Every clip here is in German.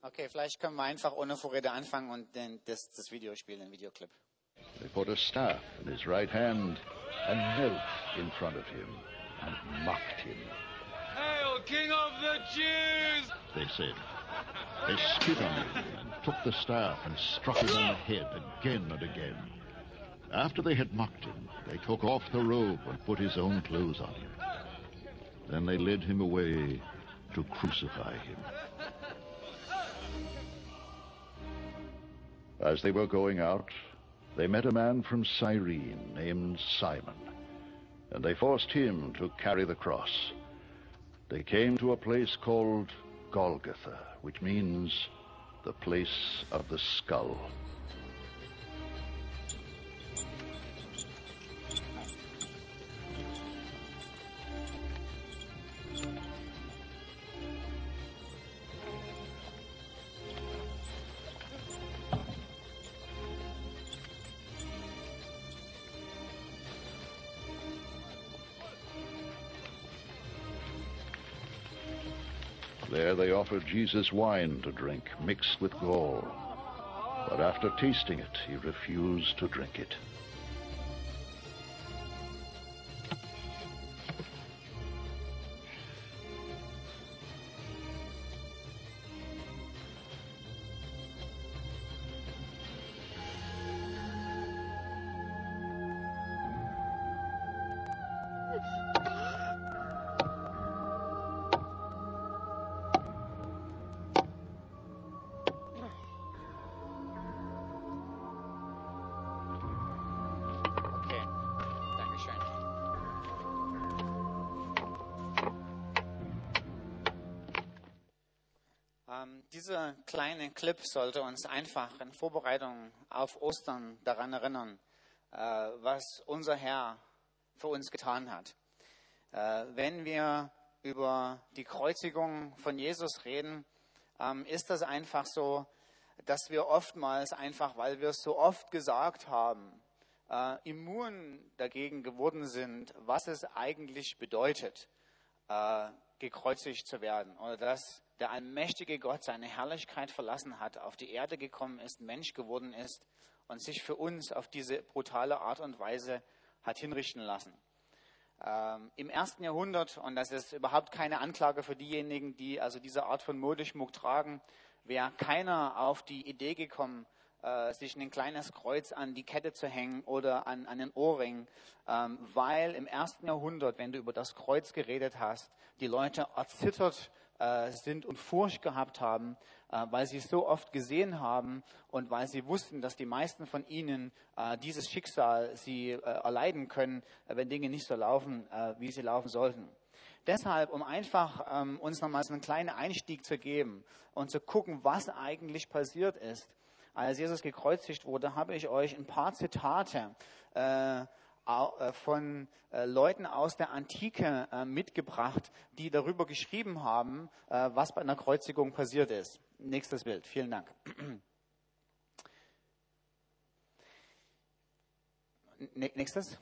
Okay, vielleicht können wir einfach ohne Vorrede anfangen und das Video spielen, den Videoclip. They put a staff in his right hand and knelt in front of him and mocked him. Hail, King of the Jews! They said. They spit on him and took the staff and struck him on the head again and again. After they had mocked him, they took off the robe and put his own clothes on him. Then they led him away to crucify him. As they were going out, they met a man from Cyrene named Simon, and they forced him to carry the cross. They came to a place called Golgotha, which means the place of the skull. There they offered Jesus wine to drink, mixed with gall. But after tasting it, he refused to drink it. Okay, Dankeschön. Dieser kleine Clip sollte uns einfach in Vorbereitung auf Ostern daran erinnern, was unser Herr für uns getan hat. Wenn wir über die Kreuzigung von Jesus reden, ist das einfach so, dass wir oftmals einfach, weil wir es so oft gesagt haben, immun dagegen geworden sind, was es eigentlich bedeutet, gekreuzigt zu werden. Oder dass der allmächtige Gott seine Herrlichkeit verlassen hat, auf die Erde gekommen ist, Mensch geworden ist und sich für uns auf diese brutale Art und Weise hat hinrichten lassen. Im 1. Jahrhundert, und das ist überhaupt keine Anklage für diejenigen, die also diese Art von Modeschmuck tragen, wäre keiner auf die Idee gekommen, sich ein kleines Kreuz an die Kette zu hängen oder an den Ohrring, weil im 1. Jahrhundert, wenn du über das Kreuz geredet hast, die Leute erzittert sind und Furcht gehabt haben, weil sie es so oft gesehen haben und weil sie wussten, dass die meisten von ihnen dieses Schicksal sie erleiden können, wenn Dinge nicht so laufen, wie sie laufen sollten. Deshalb, um einfach uns nochmals einen kleinen Einstieg zu geben und zu gucken, was eigentlich passiert ist, als Jesus gekreuzigt wurde, habe ich euch ein paar Zitate von Leuten aus der Antike mitgebracht, die darüber geschrieben haben, was bei einer Kreuzigung passiert ist. Nächstes Bild. Vielen Dank. Nächstes.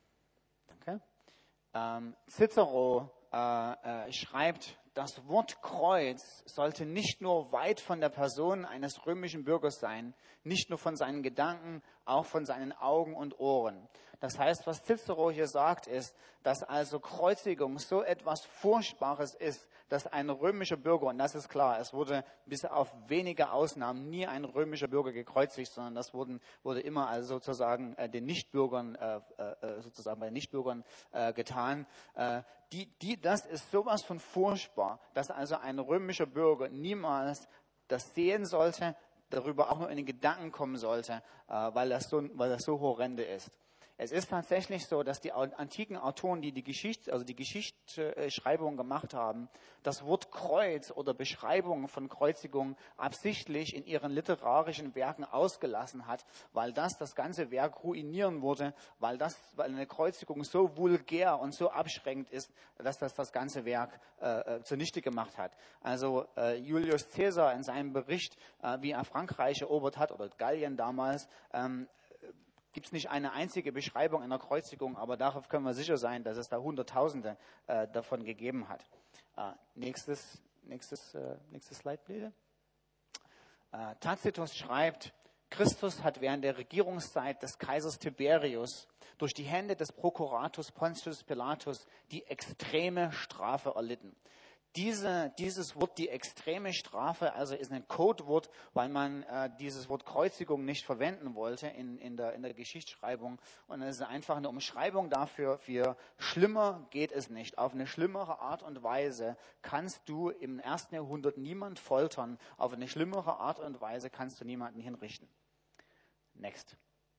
Danke. Cicero schreibt, das Wort Kreuz sollte nicht nur weit von der Person eines römischen Bürgers sein, nicht nur von seinen Gedanken, auch von seinen Augen und Ohren. Das heißt, was Cicero hier sagt, ist, dass also Kreuzigung so etwas Furchtbares ist, dass ein römischer Bürger, und das ist klar, es wurde bis auf wenige Ausnahmen nie ein römischer Bürger gekreuzigt, sondern das wurde immer also sozusagen den Nichtbürgern, sozusagen bei den Nichtbürgern getan. Das ist sowas von furchtbar, dass also ein römischer Bürger niemals das sehen sollte, darüber auch nur in den Gedanken kommen sollte, weil das so horrende ist. Es ist tatsächlich so, dass die antiken Autoren, die Geschichtsschreibung gemacht haben, das Wort Kreuz oder Beschreibung von Kreuzigung absichtlich in ihren literarischen Werken ausgelassen hat, weil das ganze Werk ruinieren würde, weil eine Kreuzigung so vulgär und so abschreckend ist, dass das ganze Werk zunichte gemacht hat. Also Julius Caesar in seinem Bericht, wie er Frankreich erobert hat, oder Gallien damals, gibt es nicht eine einzige Beschreibung einer Kreuzigung, aber darauf können wir sicher sein, dass es da Hunderttausende davon gegeben hat. Nächstes Slide, bitte. Tacitus schreibt, Christus hat während der Regierungszeit des Kaisers Tiberius durch die Hände des Prokurators Pontius Pilatus die extreme Strafe erlitten. Dieses Wort, die extreme Strafe, also ist ein Codewort, weil man dieses Wort Kreuzigung nicht verwenden wollte in der Geschichtsschreibung. Und es ist einfach eine Umschreibung dafür, für schlimmer geht es nicht. Auf eine schlimmere Art und Weise kannst du im 1. Jahrhundert niemand foltern. Auf eine schlimmere Art und Weise kannst du niemanden hinrichten. Next.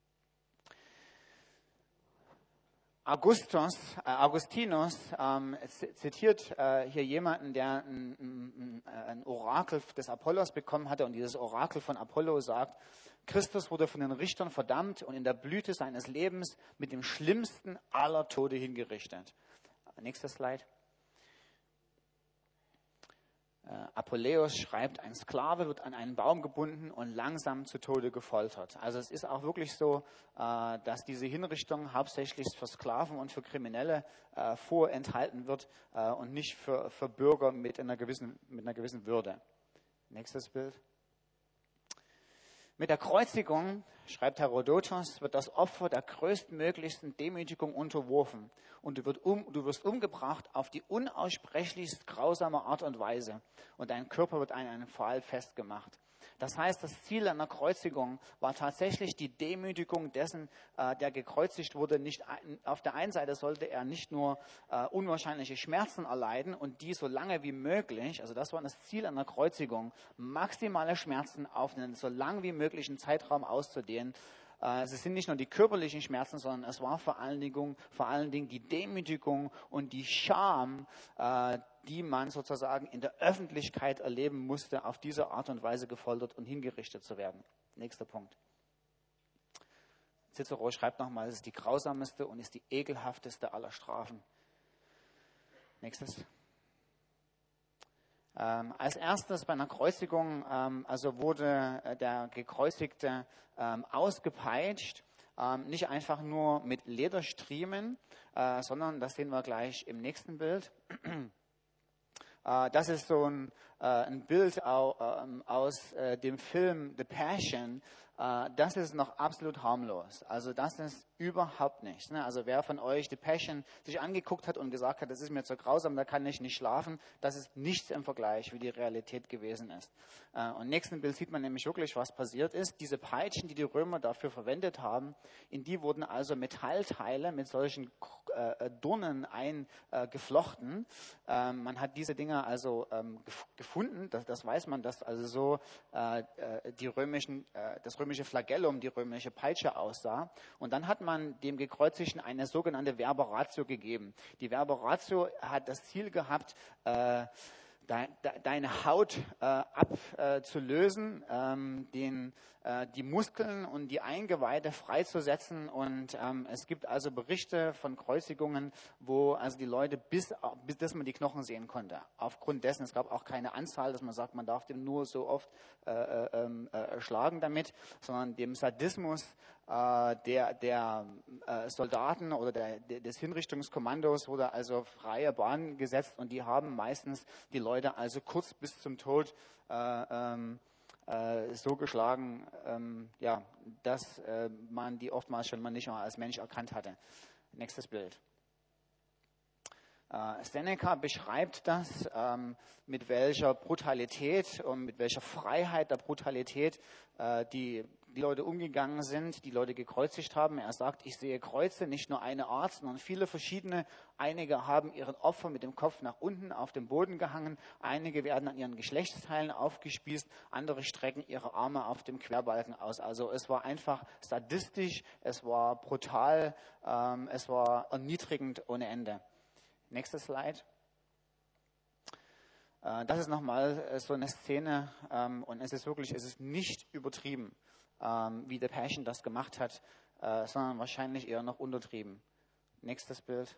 Augustinus zitiert hier jemanden, der ein Orakel des Apollos bekommen hatte. Und dieses Orakel von Apollo sagt, Christus wurde von den Richtern verdammt und in der Blüte seines Lebens mit dem schlimmsten aller Tode hingerichtet. Nächster Slide. Apuleius schreibt, ein Sklave wird an einen Baum gebunden und langsam zu Tode gefoltert. Also es ist auch wirklich so, dass diese Hinrichtung hauptsächlich für Sklaven und für Kriminelle vorenthalten wird und nicht für Bürger mit einer gewissen Würde. Nächstes Bild. Mit der Kreuzigung, schreibt Herodotos, wird das Opfer der größtmöglichsten Demütigung unterworfen und du wirst umgebracht auf die unaussprechlichst grausame Art und Weise und dein Körper wird an einen Pfahl festgemacht. Das heißt, das Ziel einer Kreuzigung war tatsächlich die Demütigung dessen, der gekreuzigt wurde. Auf der einen Seite sollte er nicht nur unwahrscheinliche Schmerzen erleiden und die so lange wie möglich, also das war das Ziel einer Kreuzigung, maximale Schmerzen auf einen so lang wie möglichen Zeitraum auszudehnen. Es sind nicht nur die körperlichen Schmerzen, sondern es war vor allen Dingen die Demütigung und die Scham, die man sozusagen in der Öffentlichkeit erleben musste, auf diese Art und Weise gefoltert und hingerichtet zu werden. Nächster Punkt. Cicero schreibt nochmal, es ist die grausamste und ist die ekelhafteste aller Strafen. Nächstes. Als erstes bei einer Kreuzigung, also wurde der Gekreuzigte ausgepeitscht, nicht einfach nur mit Lederstriemen, sondern das sehen wir gleich im nächsten Bild. Das ist so ein Bild aus dem Film The Passion. Das ist noch absolut harmlos. Also das ist überhaupt nichts. Ne? Also wer von euch The Passion sich angeguckt hat und gesagt hat, das ist mir zu grausam, da kann ich nicht schlafen, das ist nichts im Vergleich, wie die Realität gewesen ist. Und im nächsten Bild sieht man nämlich wirklich, was passiert ist. Diese Peitschen, die die Römer dafür verwendet haben, in die wurden also Metallteile mit solchen Dornen eingeflochten. Man hat diese Dinger also gefunden, das weiß man, dass also so das römische Flagellum, die römische Peitsche aussah. Und dann hat man dem Gekreuzigten eine sogenannte Verba gegeben. Die Verba hat das Ziel gehabt, deine Haut abzulösen, die Muskeln und die Eingeweide freizusetzen. Und es gibt also Berichte von Kreuzigungen, wo also die Leute bis dass man die Knochen sehen konnte. Aufgrund dessen, es gab auch keine Anzahl, dass man sagt, man darf dem nur so oft schlagen damit, sondern dem Sadismus der Soldaten oder des Hinrichtungskommandos wurde also freie Bahn gesetzt und die haben meistens die Leute also kurz bis zum Tod so geschlagen, dass man die oftmals schon mal nicht mal als Mensch erkannt hatte. Nächstes Bild. Seneca beschreibt das, mit welcher Brutalität und mit welcher Freiheit der Brutalität die Leute umgegangen sind, die Leute gekreuzigt haben. Er sagt, ich sehe Kreuze, nicht nur eine Art, sondern viele verschiedene. Einige haben ihren Opfer mit dem Kopf nach unten auf dem Boden gehangen. Einige werden an ihren Geschlechtsteilen aufgespießt. Andere strecken ihre Arme auf dem Querbalken aus. Also es war einfach sadistisch, es war brutal, es war erniedrigend ohne Ende. Nächster Slide. Das ist nochmal so eine Szene und es ist nicht übertrieben, wie The Passion das gemacht hat, sondern wahrscheinlich eher noch untertrieben. Nächstes Bild.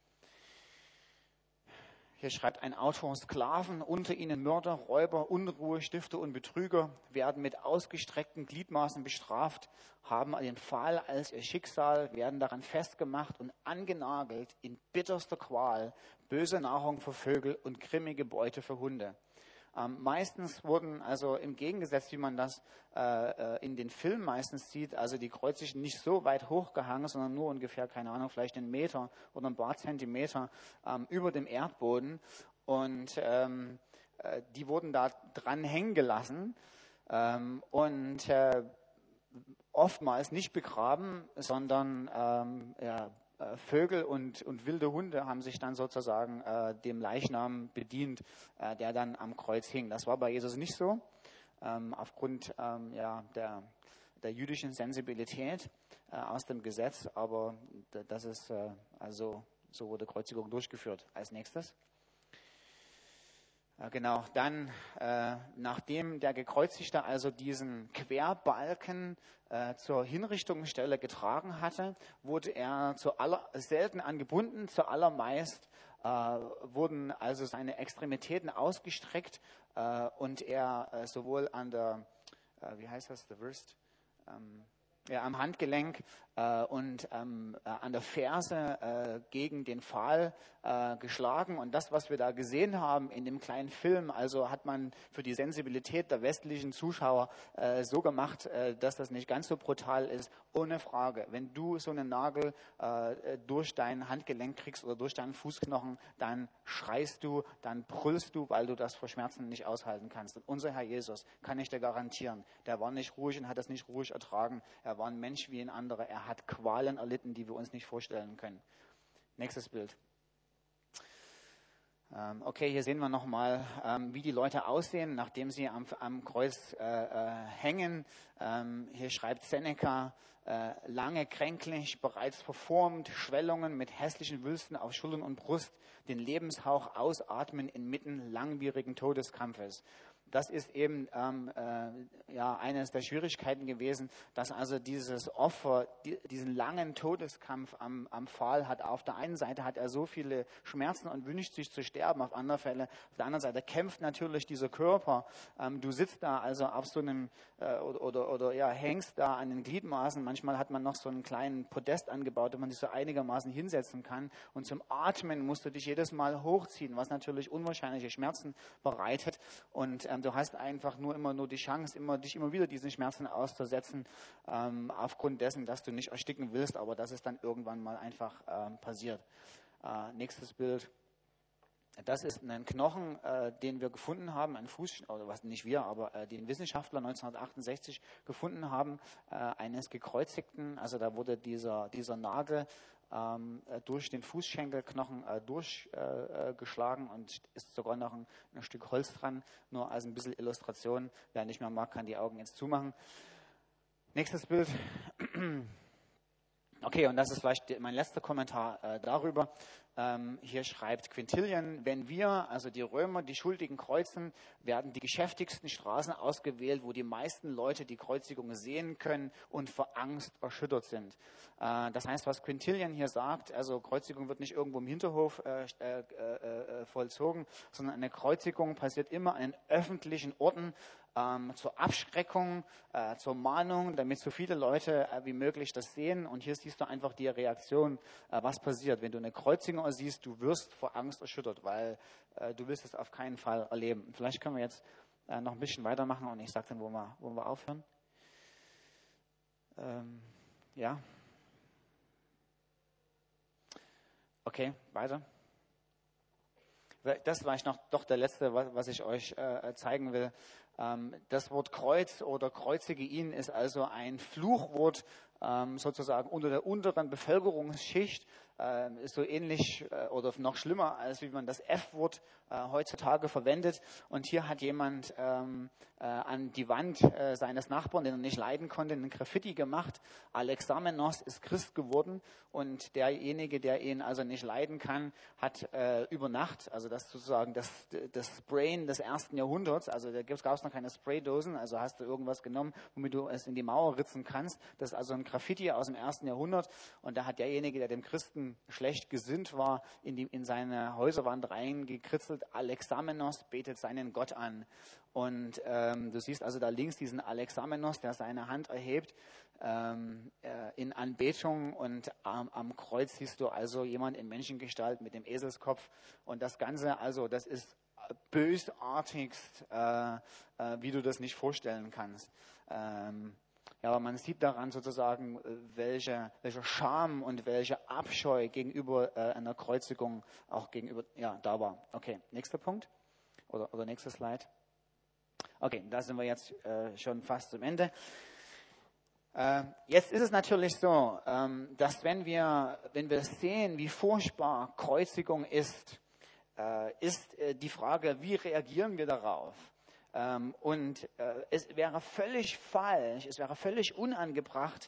Hier schreibt ein Autor, Sklaven, unter ihnen Mörder, Räuber, Unruhestifter und Betrüger werden mit ausgestreckten Gliedmaßen bestraft, haben den Pfahl als ihr Schicksal, werden daran festgemacht und angenagelt in bitterster Qual, böse Nahrung für Vögel und grimmige Beute für Hunde. Meistens wurden, also im Gegensatz, wie man das in den Filmen meistens sieht, also die Kreuzigten nicht so weit hochgehangen, sondern nur ungefähr, keine Ahnung, vielleicht einen Meter oder ein paar Zentimeter über dem Erdboden. Und die wurden da dran hängen gelassen und oftmals nicht begraben, sondern Vögel und wilde Hunde haben sich dann sozusagen dem Leichnam bedient, der dann am Kreuz hing. Das war bei Jesus nicht so, aufgrund der jüdischen Sensibilität aus dem Gesetz, aber das ist also so wurde Kreuzigung durchgeführt. Als nächstes. Genau, dann, nachdem der Gekreuzigte also diesen Querbalken zur Hinrichtungsstelle getragen hatte, wurde er selten angebunden, zuallermeist wurden also seine Extremitäten ausgestreckt und er sowohl an der, wie heißt das, the wrist, am Handgelenk und an der Ferse gegen den Pfahl geschlagen. Und das, was wir da gesehen haben in dem kleinen Film, also hat man für die Sensibilität der westlichen Zuschauer so gemacht, dass das nicht ganz so brutal ist. Ohne Frage, wenn du so einen Nagel durch dein Handgelenk kriegst oder durch deinen Fußknochen, dann schreist du, dann brüllst du, weil du das vor Schmerzen nicht aushalten kannst. Und unser Herr Jesus, kann ich dir garantieren, der war nicht ruhig und hat das nicht ruhig ertragen. Er war ein Mensch wie ein anderer. Er hat Qualen erlitten, die wir uns nicht vorstellen können. Nächstes Bild. Okay, hier sehen wir nochmal, wie die Leute aussehen, nachdem sie am Kreuz hängen. Hier schreibt Seneca, lange kränklich, bereits verformt, Schwellungen mit hässlichen Wülsten auf Schultern und Brust, den Lebenshauch ausatmen inmitten langwierigen Todeskampfes. Das ist eben eines der Schwierigkeiten gewesen, dass also dieses Opfer diesen langen Todeskampf am Pfahl hat. Auf der einen Seite hat er so viele Schmerzen und wünscht sich zu sterben, auf der anderen Seite kämpft natürlich dieser Körper. Du sitzt da also auf so einem hängst da an den Gliedmaßen. Manchmal hat man noch so einen kleinen Podest angebaut, wo man sich so einigermaßen hinsetzen kann. Und zum Atmen musst du dich jedes Mal hochziehen, was natürlich unwahrscheinliche Schmerzen bereitet. Und du hast einfach immer nur die Chance, dich immer wieder diesen Schmerzen auszusetzen, aufgrund dessen, dass du nicht ersticken willst, aber dass es dann irgendwann mal einfach passiert. Nächstes Bild. Das ist ein Knochen, den wir gefunden haben, ein Fuß, oder was nicht wir, aber den Wissenschaftler 1968 gefunden haben, eines Gekreuzigten. Also da wurde dieser Nagel durch den Fußschenkelknochen durchgeschlagen und ist sogar noch ein Stück Holz dran, nur als ein bisschen Illustration. Wer nicht mehr mag, kann die Augen jetzt zumachen. Nächstes Bild. Okay, und das ist vielleicht mein letzter Kommentar darüber. Hier schreibt Quintilian, wenn wir, also die Römer, die Schuldigen kreuzen, werden die geschäftigsten Straßen ausgewählt, wo die meisten Leute die Kreuzigung sehen können und vor Angst erschüttert sind. Das heißt, was Quintilian hier sagt, also Kreuzigung wird nicht irgendwo im Hinterhof vollzogen, sondern eine Kreuzigung passiert immer an öffentlichen Orten, zur Abschreckung, zur Mahnung, damit so viele Leute wie möglich das sehen. Und hier siehst du einfach die Reaktion, was passiert. Wenn du eine Kreuzigung siehst, du wirst vor Angst erschüttert, weil du willst es auf keinen Fall erleben. Vielleicht können wir jetzt noch ein bisschen weitermachen und ich sage dann, wo wir aufhören. Ja. Okay, weiter. Das war doch der letzte, was ich euch zeigen will. Das Wort Kreuz oder kreuzige ihn ist also ein Fluchwort sozusagen unter der unteren Bevölkerungsschicht, ist so ähnlich oder noch schlimmer, als wie man das F-Wort heutzutage verwendet. Und hier hat jemand an die Wand seines Nachbarn, den er nicht leiden konnte, einen Graffiti gemacht. Alexamenos ist Christ geworden und derjenige, der ihn also nicht leiden kann, hat über Nacht, also das sozusagen das Sprayen des ersten Jahrhunderts, also da gab es noch keine Spraydosen, also hast du irgendwas genommen, womit du es in die Mauer ritzen kannst. Das ist also ein Graffiti aus dem ersten Jahrhundert und da hat derjenige, der dem Christen schlecht gesinnt war, in seine Häuserwand reingekritzelt, Alexamenos betet seinen Gott an. Und du siehst also da links diesen Alexamenos, der seine Hand erhebt in Anbetung und am Kreuz siehst du also jemand in Menschengestalt mit dem Eselskopf und das Ganze, also das ist bösartigst, wie du das nicht vorstellen kannst. Ja, aber man sieht daran sozusagen, welcher Scham und welcher Abscheu gegenüber einer Kreuzigung auch gegenüber, ja, da war. Okay, nächster Punkt oder nächster Slide. Okay, da sind wir jetzt schon fast zum Ende. Jetzt ist es natürlich so, dass wenn wir sehen, wie furchtbar Kreuzigung ist die Frage, wie reagieren wir darauf? Und es wäre völlig falsch, es wäre völlig unangebracht,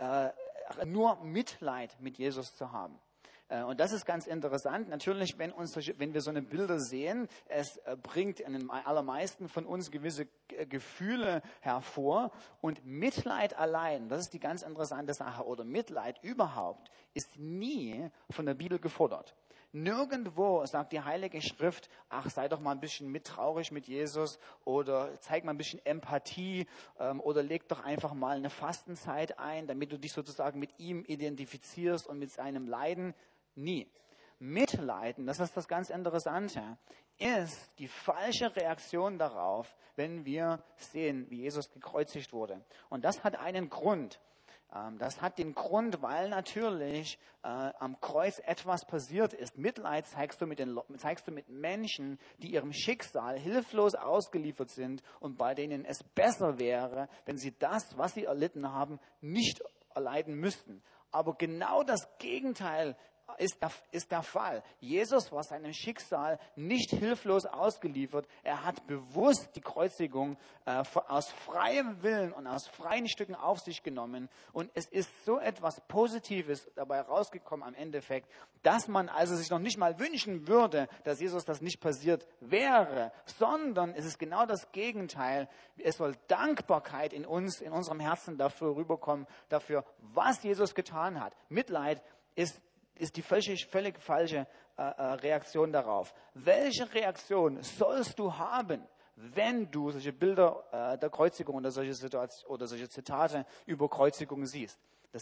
nur Mitleid mit Jesus zu haben. Und das ist ganz interessant. Natürlich, wenn wir so eine Bilder sehen, es bringt in den allermeisten von uns gewisse Gefühle hervor. Und Mitleid allein, das ist die ganz interessante Sache, oder Mitleid überhaupt, ist nie von der Bibel gefordert. Nirgendwo sagt die Heilige Schrift, ach, sei doch mal ein bisschen mittraurig mit Jesus oder zeig mal ein bisschen Empathie oder leg doch einfach mal eine Fastenzeit ein, damit du dich sozusagen mit ihm identifizierst und mit seinem Leiden. Nie. Mitleiden, das ist das ganz Interessante, ist die falsche Reaktion darauf, wenn wir sehen, wie Jesus gekreuzigt wurde. Und das hat einen Grund. Das hat den Grund, weil natürlich am Kreuz etwas passiert ist. Mitleid zeigst du mit Menschen, die ihrem Schicksal hilflos ausgeliefert sind und bei denen es besser wäre, wenn sie das, was sie erlitten haben, nicht erleiden müssten. Aber genau das Gegenteil ist der Fall. Jesus war seinem Schicksal nicht hilflos ausgeliefert. Er hat bewusst die Kreuzigung aus freiem Willen und aus freien Stücken auf sich genommen. Und es ist so etwas Positives dabei rausgekommen am Endeffekt, dass man also sich noch nicht mal wünschen würde, dass Jesus das nicht passiert wäre, sondern es ist genau das Gegenteil. Es soll Dankbarkeit in uns, in unserem Herzen dafür rüberkommen, dafür, was Jesus getan hat. Mitleid ist die völlig falsche Reaktion darauf. Welche Reaktion sollst du haben, wenn du solche Bilder der Kreuzigung oder solche Zitate über Kreuzigung siehst?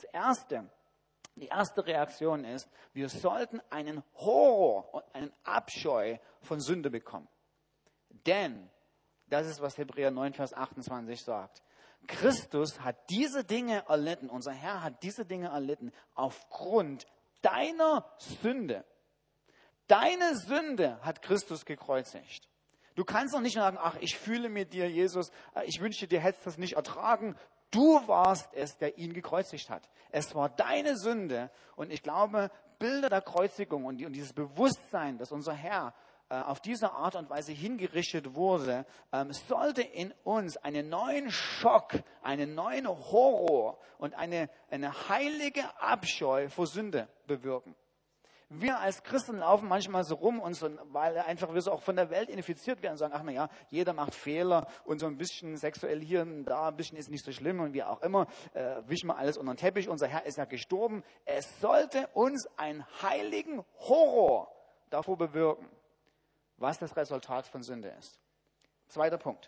Die erste Reaktion ist, wir sollten einen Horror und einen Abscheu von Sünde bekommen. Denn, das ist, was Hebräer 9, Vers 28 sagt, Christus hat diese Dinge erlitten, unser Herr hat diese Dinge erlitten aufgrund deiner Sünde. Deine Sünde hat Christus gekreuzigt. Du kannst doch nicht sagen, ach, ich fühle mit dir, Jesus, ich wünschte, dir hättest das nicht ertragen. Du warst es, der ihn gekreuzigt hat. Es war deine Sünde. Und ich glaube, Bilder der Kreuzigung und dieses Bewusstsein, dass unser Herr auf diese Art und Weise hingerichtet wurde, sollte in uns einen neuen Schock, einen neuen Horror und eine heilige Abscheu vor Sünde bewirken. Wir als Christen laufen manchmal so rum, weil einfach wir so auch von der Welt infiziert werden und sagen, ach na ja, jeder macht Fehler und so ein bisschen sexuell hier und da, ein bisschen ist nicht so schlimm und wie auch immer, wischen wir alles unter den Teppich, unser Herr ist ja gestorben. Es sollte uns einen heiligen Horror davor bewirken, was das Resultat von Sünde ist. Zweiter Punkt.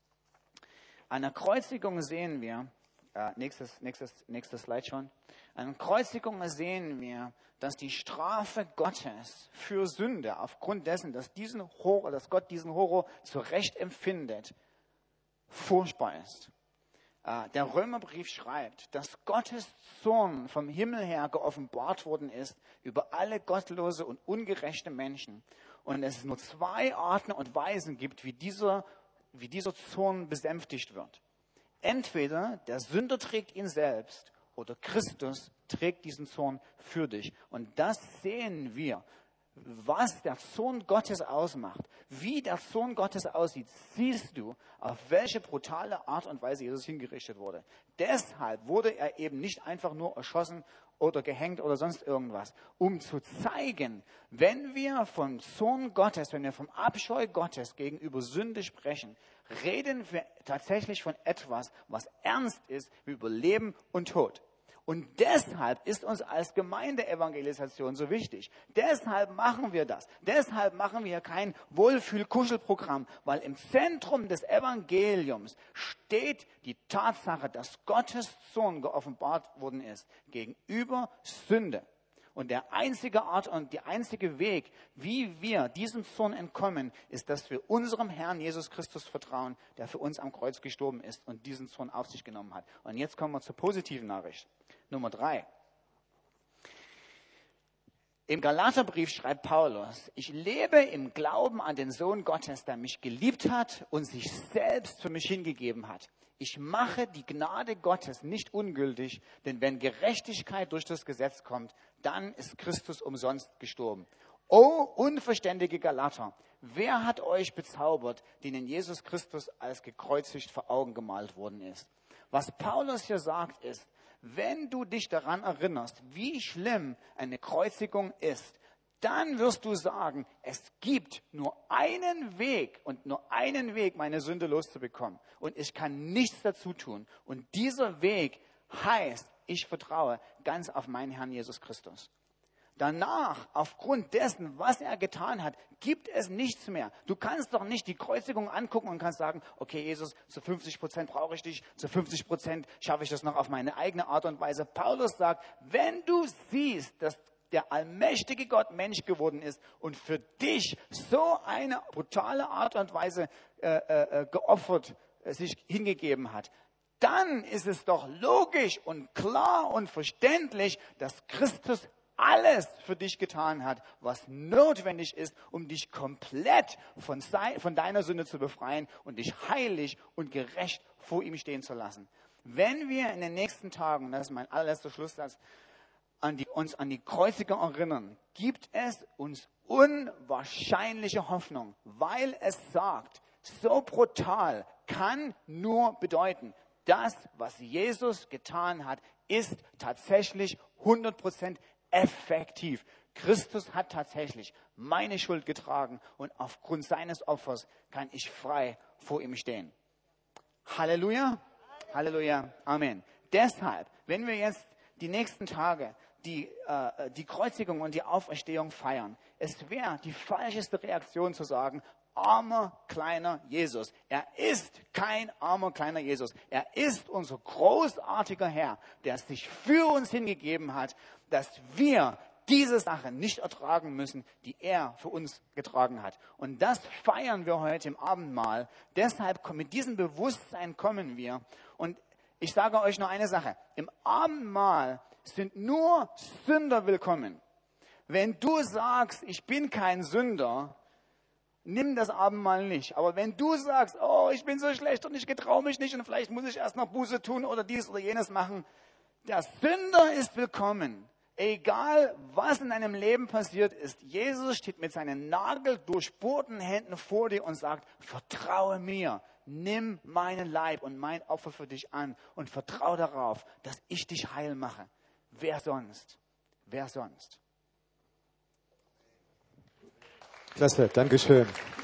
An der Kreuzigung sehen wir, nächstes Slide schon, an der Kreuzigung sehen wir, dass die Strafe Gottes für Sünde, aufgrund dessen, dass Gott diesen Horror zu Recht empfindet, furchtbar ist. Der Römerbrief schreibt, dass Gottes Zorn vom Himmel her geoffenbart worden ist über alle gottlose und ungerechte Menschen. Und es nur zwei Arten und Weisen gibt, wie dieser Zorn besänftigt wird. Entweder der Sünder trägt ihn selbst oder Christus trägt diesen Zorn für dich. Und das sehen wir, was der Zorn Gottes ausmacht. Wie der Zorn Gottes aussieht, siehst du, auf welche brutale Art und Weise Jesus hingerichtet wurde. Deshalb wurde er eben nicht einfach nur erschossen oder gehängt oder sonst irgendwas, um zu zeigen, wenn wir vom Zorn Gottes, wenn wir vom Abscheu Gottes gegenüber Sünde sprechen, reden wir tatsächlich von etwas, was ernst ist, wie über Leben und Tod. Und deshalb ist uns als Gemeindeevangelisation so wichtig. Deshalb machen wir das. Deshalb machen wir kein Wohlfühl-Kuschelprogramm, weil im Zentrum des Evangeliums steht die Tatsache, dass Gottes Zorn geoffenbart worden ist gegenüber Sünde. Und der einzige Art und der einzige Weg, wie wir diesem Zorn entkommen, ist, dass wir unserem Herrn Jesus Christus vertrauen, der für uns am Kreuz gestorben ist und diesen Zorn auf sich genommen hat. Und jetzt kommen wir zur positiven Nachricht. Nummer 3. Im Galaterbrief schreibt Paulus: Ich lebe im Glauben an den Sohn Gottes, der mich geliebt hat und sich selbst für mich hingegeben hat. Ich mache die Gnade Gottes nicht ungültig, denn wenn Gerechtigkeit durch das Gesetz kommt, dann ist Christus umsonst gestorben. O unverständige Galater, wer hat euch bezaubert, denen Jesus Christus als gekreuzigt vor Augen gemalt worden ist? Was Paulus hier sagt ist, wenn du dich daran erinnerst, wie schlimm eine Kreuzigung ist, dann wirst du sagen, es gibt nur einen Weg und nur einen Weg, meine Sünde loszubekommen. Und ich kann nichts dazu tun. Und dieser Weg heißt, ich vertraue ganz auf meinen Herrn Jesus Christus. Danach, aufgrund dessen, was er getan hat, gibt es nichts mehr. Du kannst doch nicht die Kreuzigung angucken und kannst sagen, okay, Jesus, zu 50% brauche ich dich, zu 50% schaffe ich das noch auf meine eigene Art und Weise. Paulus sagt, wenn du siehst, dass der allmächtige Gott Mensch geworden ist und für dich so eine brutale Art und Weise geopfert, sich hingegeben hat, dann ist es doch logisch und klar und verständlich, dass Christus alles für dich getan hat, was notwendig ist, um dich komplett von deiner Sünde zu befreien und dich heilig und gerecht vor ihm stehen zu lassen. Wenn wir in den nächsten Tagen, das ist mein allerletzter Schlusssatz, uns an die Kreuzigung erinnern, gibt es uns unwahrscheinliche Hoffnung, weil es sagt, so brutal kann nur bedeuten, das, was Jesus getan hat, ist tatsächlich 100% effektiv. Christus hat tatsächlich meine Schuld getragen und aufgrund seines Opfers kann ich frei vor ihm stehen. Halleluja, Halleluja, Amen. Deshalb, wenn wir jetzt die nächsten Tage die Kreuzigung und die Auferstehung feiern, es wäre die falscheste Reaktion zu sagen, armer, kleiner Jesus. Er ist kein armer, kleiner Jesus. Er ist unser großartiger Herr, der sich für uns hingegeben hat, dass wir diese Sache nicht ertragen müssen, die er für uns getragen hat. Und das feiern wir heute im Abendmahl. Deshalb mit diesem Bewusstsein kommen wir. Und ich sage euch nur eine Sache. Im Abendmahl sind nur Sünder willkommen. Wenn du sagst, ich bin kein Sünder, nimm das Abendmahl nicht. Aber wenn du sagst, oh, ich bin so schlecht und ich getraue mich nicht und vielleicht muss ich erst noch Buße tun oder dies oder jenes machen, der Sünder ist willkommen. Egal, was in deinem Leben passiert ist, Jesus steht mit seinen nageldurchbohrten Händen vor dir und sagt, vertraue mir, nimm meinen Leib und mein Opfer für dich an und vertraue darauf, dass ich dich heil mache. Wer sonst? Wer sonst? Klasse, Dankeschön.